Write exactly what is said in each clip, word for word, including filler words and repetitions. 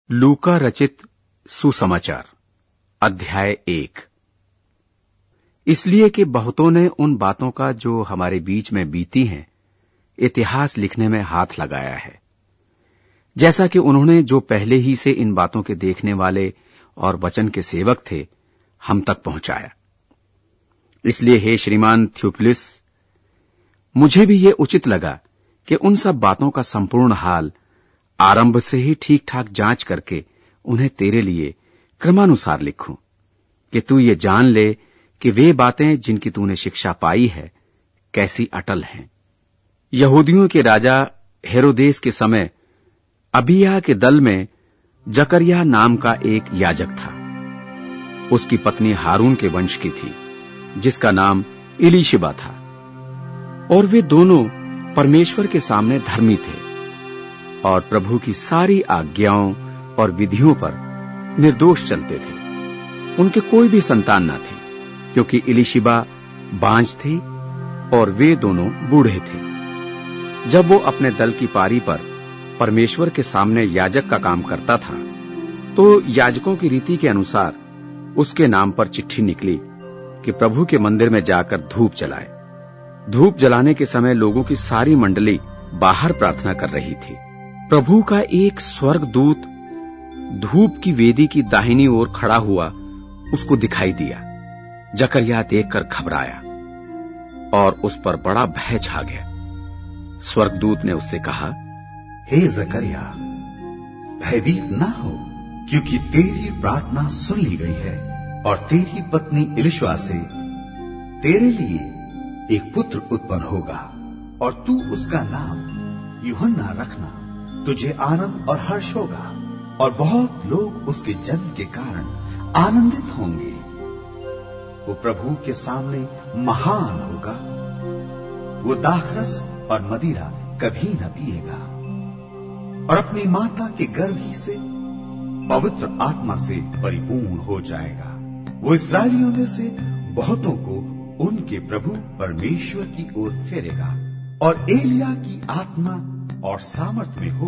लूका रचित सुसमाचार अध्याय एक। इसलिए कि बहुतों ने उन बातों का जो हमारे बीच में बीती हैं इतिहास लिखने में हाथ लगाया है, जैसा कि उन्होंने जो पहले ही से इन बातों के देखने वाले और वचन के सेवक थे हम तक पहुंचाया। इसलिए हे श्रीमान थ्यूफिलुस, मुझे भी ये उचित लगा कि उन सब बातों का संपूर्ण हाल आरंभ से ही ठीक ठाक जांच करके उन्हें तेरे लिए क्रमानुसार लिखूं, कि तू ये जान ले कि वे बातें जिनकी तूने शिक्षा पाई है कैसी अटल हैं। यहूदियों के राजा हेरोदेस के समय अबिय्याह के दल में जकरिया नाम का एक याजक था। उसकी पत्नी हारून के वंश की थी, जिसका नाम इलीशिबा था, और वे दोनों परमेश्वर के सामने धर्मी थे और प्रभु की सारी आज्ञाओं और विधियों पर निर्दोष चलते थे। उनके कोई भी संतान न थी, क्योंकि इलीशिबा बांझ थी और वे दोनों बूढ़े थे। जब वो अपने दल की पारी पर परमेश्वर के सामने याजक का काम करता था, तो याजकों की रीति के अनुसार उसके नाम पर चिट्ठी निकली कि प्रभु के मंदिर में जाकर धूप जलाए। धूप जलाने के समय लोगों की सारी मंडली बाहर प्रार्थना कर रही थी। प्रभु का एक स्वर्गदूत धूप की वेदी की दाहिनी ओर खड़ा हुआ उसको दिखाई दिया। जकरिया देखकर घबराया और उस पर बड़ा भय छा गया। स्वर्गदूत ने उससे कहा, हे जकरिया, भयभीत ना हो, क्योंकि तेरी प्रार्थना सुन ली गई है और तेरी पत्नी इलीशिबा से तेरे लिए एक पुत्र उत्पन्न होगा और तू उसका नाम यूहन्ना रखना। तुझे आनंद और हर्ष होगा और बहुत लोग उसके जन्म के कारण आनंदित होंगे। वो प्रभु के सामने महान होगा। वो दाखरस और मदिरा कभी न पिएगा और अपनी माता के गर्भ ही से पवित्र आत्मा से परिपूर्ण हो जाएगा। वो इस्राएलियों में से बहुतों को उनके प्रभु परमेश्वर की ओर फेरेगा और एलिया की आत्मा और सामर्थ में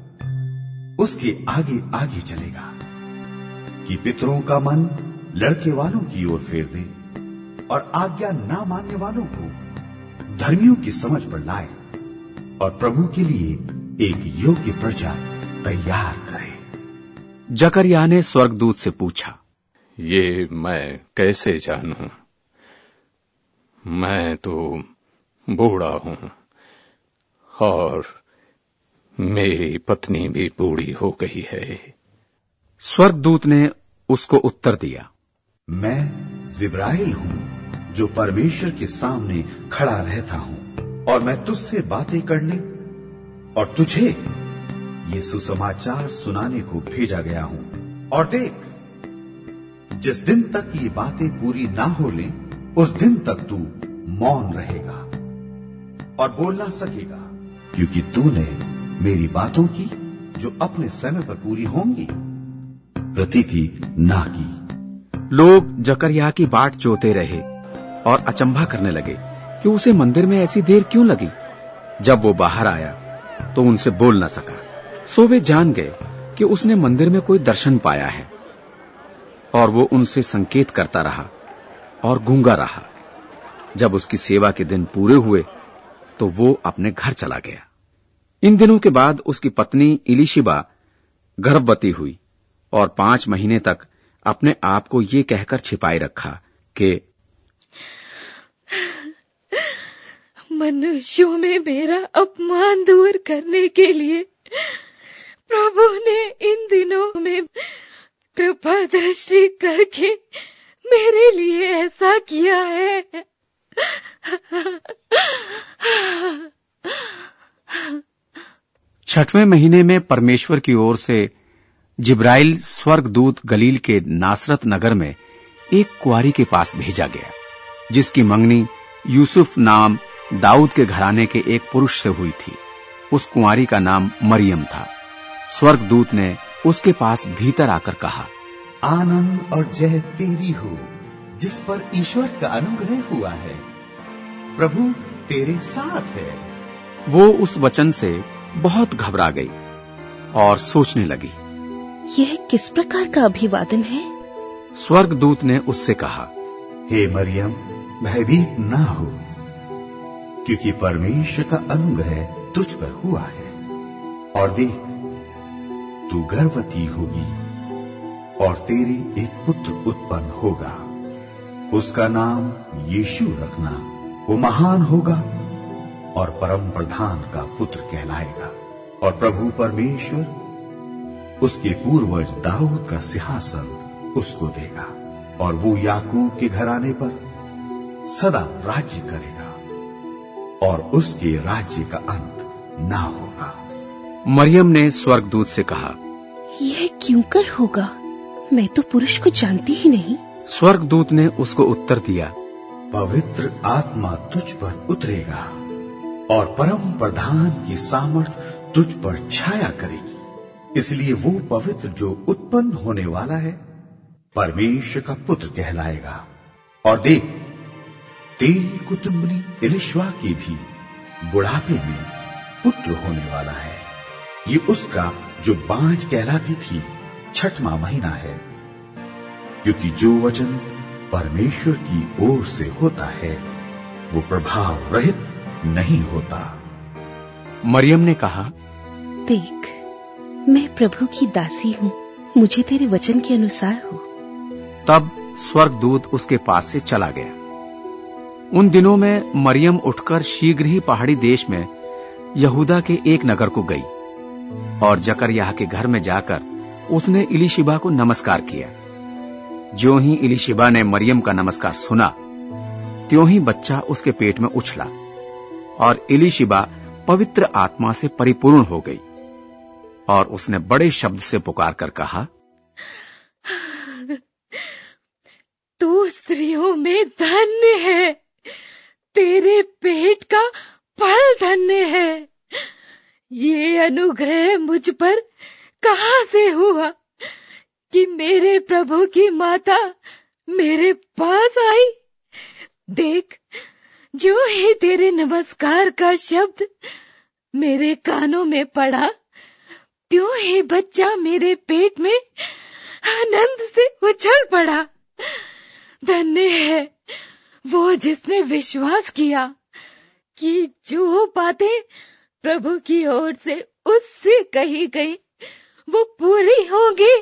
होकर उसके आगे आगे चलेगा, कि पितरों का मन लड़के वालों की ओर फेर दे और आज्ञा ना मानने वालों को धर्मियों की समझ पर लाए और प्रभु के लिए एक योग्य प्रजा तैयार करे। जकरिया ने स्वर्गदूत से पूछा, ये मैं कैसे जानूं? मैं तो बूढ़ा हूं और मेरी पत्नी भी बूढ़ी हो गई है। स्वर्गदूत ने उसको उत्तर दिया, मैं जिब्राइल हूं, जो परमेश्वर के सामने खड़ा रहता हूं और मैं तुझसे बातें करने और तुझे ये सुसमाचार सुनाने को भेजा गया हूं। और देख, जिस दिन तक ये बातें पूरी ना हो लें, उस दिन तक तू मौन रहेगा और बोल ना सकेगा, क्योंकि तूने मेरी बातों की जो अपने समय पर पूरी होंगी प्रतीति ना की। लोग जकरिया की बाट जोते रहे और अचंभा करने लगे कि उसे मंदिर में ऐसी देर क्यों लगी। जब वो बाहर आया तो उनसे बोल न सका, सो वे जान गए कि उसने मंदिर में कोई दर्शन पाया है। और वो उनसे संकेत करता रहा और गूंगा रहा। जब उसकी सेवा के दिन पूरे हुए तो वो अपने घर चला गया। इन दिनों के बाद उसकी पत्नी इलीशिबा गर्भवती हुई और पांच महीने तक अपने आप को ये कहकर छिपाए रखा कि मनुष्यों में मेरा अपमान दूर करने के लिए प्रभु ने इन दिनों में कृपा दृष्टि करके मेरे लिए ऐसा किया है। छठवें महीने में परमेश्वर की ओर से जिब्राइल स्वर्गदूत गलील के नासरत नगर में एक कुंवारी के पास भेजा गया, जिसकी मंगनी यूसुफ नाम दाऊद के घराने के एक पुरुष से हुई थी। उस कुंवारी का नाम मरियम था। स्वर्गदूत ने उसके पास भीतर आकर कहा, आनंद और जय तेरी हो, जिस पर ईश्वर का अनुग्रह हुआ है। प्रभु तेरे साथ है। वो उस वचन से बहुत घबरा गई और सोचने लगी, यह किस प्रकार का अभिवादन है? स्वर्गदूत ने उससे कहा, हे मरियम, भयभीत ना हो, क्योंकि परमेश्वर का अनुग्रह तुझ पर हुआ है। और देख, तू गर्भवती होगी और तेरी एक पुत्र उत्पन्न होगा। उसका नाम यीशु रखना। वो महान होगा और परम प्रधान का पुत्र कहलाएगा। और प्रभु परमेश्वर उसके पूर्वज दाऊद का सिंहासन उसको देगा, और वो याकूब के घराने पर सदा राज्य करेगा, और उसके राज्य का अंत ना होगा। मरियम ने स्वर्गदूत से कहा, यह क्यों कर होगा? मैं तो पुरुष को जानती ही नहीं। स्वर्गदूत ने उसको उत्तर दिया, पवित्र आत्मा तुझ पर उतरेगा और परम प्रधान की सामर्थ तुझ पर छाया करेगी। इसलिए वो पवित्र जो उत्पन्न होने वाला है परमेश्वर का पुत्र कहलाएगा। और देख, तेरी कुटुंबनी इलिशवा की भी बुढ़ापे में पुत्र होने वाला है। ये उसका जो बांझ कहलाती थी छठवां महीना है, क्योंकि जो वचन परमेश्वर की ओर से होता है वो प्रभाव रहित नहीं होता। मरियम ने कहा, देख, मैं प्रभु की दासी हूँ, मुझे तेरे वचन के अनुसार हो। तब स्वर्गदूत उसके पास से चला गया। उन दिनों में मरियम उठकर शीघ्र ही पहाड़ी देश में यहूदा के एक नगर को गई, और जकरयाह के घर में जाकर उसने इलीशिबा को नमस्कार किया। ज्यों ही इलीशिबा ने मरियम का नमस्कार सुना, त्यों ही बच्चा उसके पेट में उछला, और इलीशिबा पवित्र आत्मा से परिपूर्ण हो गई, और उसने बड़े शब्द से पुकार कर कहा, तू स्त्रियों में धन्य है, तेरे पेट का फल धन्य है। ये अनुग्रह मुझ पर कहां से हुआ कि मेरे प्रभु की माता मेरे पास आई? देख, जो ही तेरे नमस्कार का शब्द मेरे कानों में पड़ा, त्यों ही बच्चा मेरे पेट में आनंद से उछल पड़ा। धन्य है वो जिसने विश्वास किया कि जो बातें प्रभु की ओर से उससे कही गई वो पूरी होगी।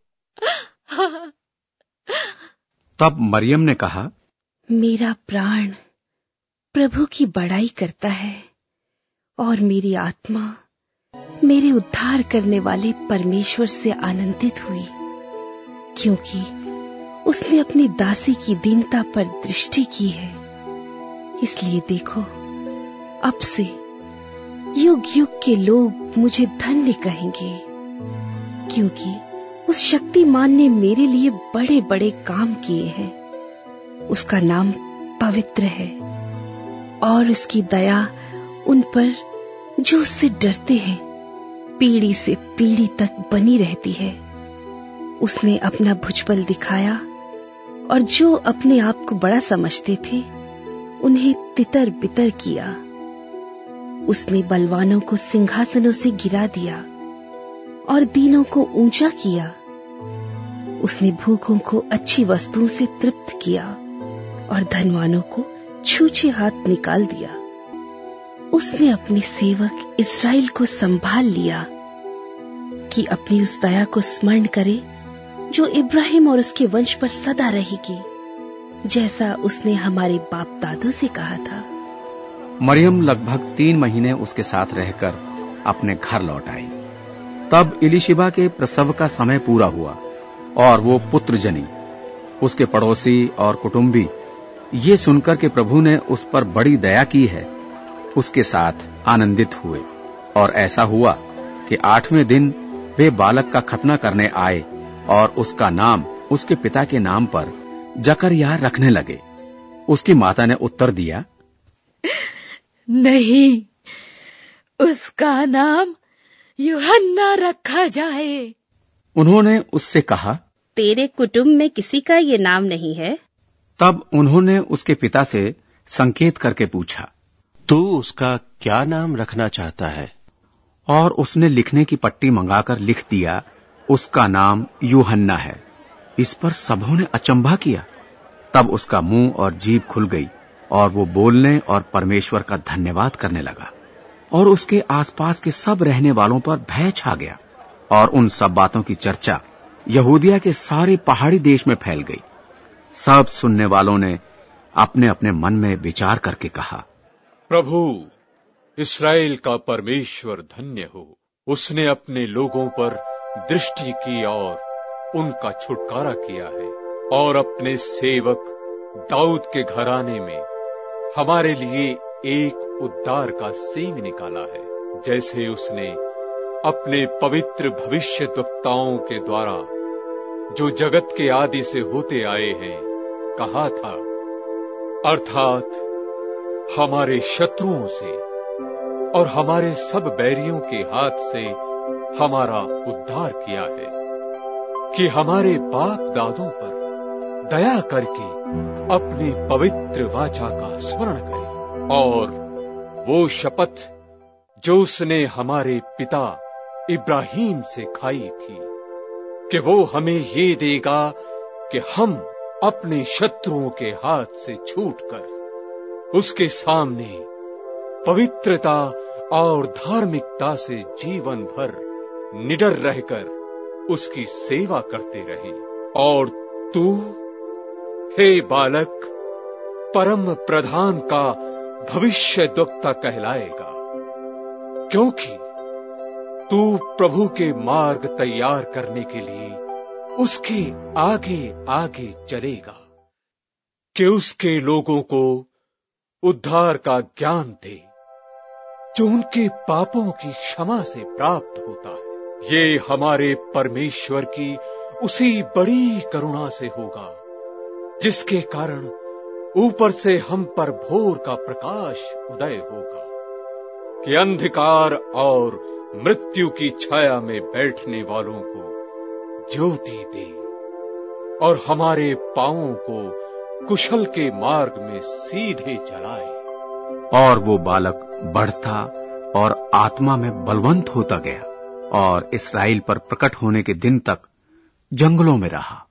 तब मरियम ने कहा, मेरा प्राण प्रभु की बड़ाई करता है, और मेरी आत्मा मेरे उद्धार करने वाले परमेश्वर से आनंदित हुई, क्योंकि उसने अपनी दासी की दीनता पर दृष्टि की है। इसलिए देखो, अब से युग युग के लोग मुझे धन्य कहेंगे, क्योंकि उस शक्तिमान ने मेरे लिए बड़े बड़े काम किए हैं। उसका नाम पवित्र है, और उसकी दया उन पर जो उससे डरते हैं पीढ़ी से पीढ़ी तक बनी रहती है। उसने अपना भुजबल दिखाया, और जो अपने आप को बड़ा समझते थे उन्हें तितर बितर किया। उसने बलवानों को सिंहासनों से गिरा दिया और दीनों को ऊंचा किया। उसने भूखों को अच्छी वस्तुओं से तृप्त किया और धनवानों को छूछे हाथ निकाल दिया। उसने अपने सेवक इस्राएल को संभाल लिया कि अपनी उस दया को स्मरण करे जो इब्राहिम और उसके वंश पर सदा रहेगी, जैसा उसने हमारे बाप दादों से कहा था। मरियम लगभग तीन महीने उसके साथ रहकर अपने घर लौट आई। तब इलीशिबा के प्रसव का समय पूरा हुआ और वो पुत्र जनी। उसके पड़ोसी और कुटुंबी ये सुनकर के प्रभु ने उस पर बड़ी दया की है, उसके साथ आनंदित हुए। और ऐसा हुआ कि आठवें दिन वे बालक का खतना करने आए और उसका नाम उसके पिता के नाम पर जकरयाह रखने लगे। उसकी माता ने उत्तर दिया, नहीं, उसका नाम यूहन्ना रखा जाए। उन्होंने उससे कहा, तेरे कुटुंब में किसी का ये नाम नहीं है? तब उन्होंने उसके पिता से संकेत करके पूछा, तू उसका क्या नाम रखना चाहता है? और उसने लिखने की पट्टी मंगाकर लिख दिया, उसका नाम यूहन्ना है। इस पर सबों ने अचंभा किया। तब उसका मुंह और जीभ खुल गई और वो बोलने और परमेश्वर का धन्यवाद करने लगा, और उसके आसपास के सब रहने वालों पर भय छा गया। और उन सब बातों की चर्चा यहूदिया के सारे पहाड़ी देश में फैल गई। सब सुनने वालों ने अपने अपने मन में विचार करके कहा, प्रभु इस्राएल का परमेश्वर धन्य हो। उसने अपने लोगों पर दृष्टि की और उनका छुटकारा किया है, और अपने सेवक दाऊद के घराने में हमारे लिए एक उद्धार का सींग निकाला है, जैसे उसने अपने पवित्र भविष्यद्वक्ताओं के द्वारा, जो जगत के आदि से होते आए हैं, कहा था, अर्थात हमारे शत्रुओं से और हमारे सब बैरियों के हाथ से हमारा उद्धार किया है, कि हमारे बाप दादों पर दया करके अपनी पवित्र वाचा का स्मरण करे, और वो शपथ जो उसने हमारे पिता इब्राहिम से खाई थी, कि वो हमें ये देगा कि हम अपने शत्रुओं के हाथ से छूटकर उसके सामने पवित्रता और धार्मिकता से जीवन भर निडर रहकर उसकी सेवा करते रहें। और तू हे बालक परम प्रधान का भविष्यद्वक्ता कहलाएगा, क्योंकि तू प्रभु के मार्ग तैयार करने के लिए उसके आगे आगे चलेगा, कि उसके लोगों को उद्धार का ज्ञान दे, जो उनके पापों की क्षमा से प्राप्त होता है। ये हमारे परमेश्वर की उसी बड़ी करुणा से होगा, जिसके कारण ऊपर से हम पर भोर का प्रकाश उदय होगा, कि अंधकार और मृत्यु की छाया में बैठने वालों को ज्योति दे, और हमारे पांवों को कुशल के मार्ग में सीधे चलाए। और वो बालक बढ़ता और आत्मा में बलवंत होता गया, और इस्राएल पर प्रकट होने के दिन तक जंगलों में रहा।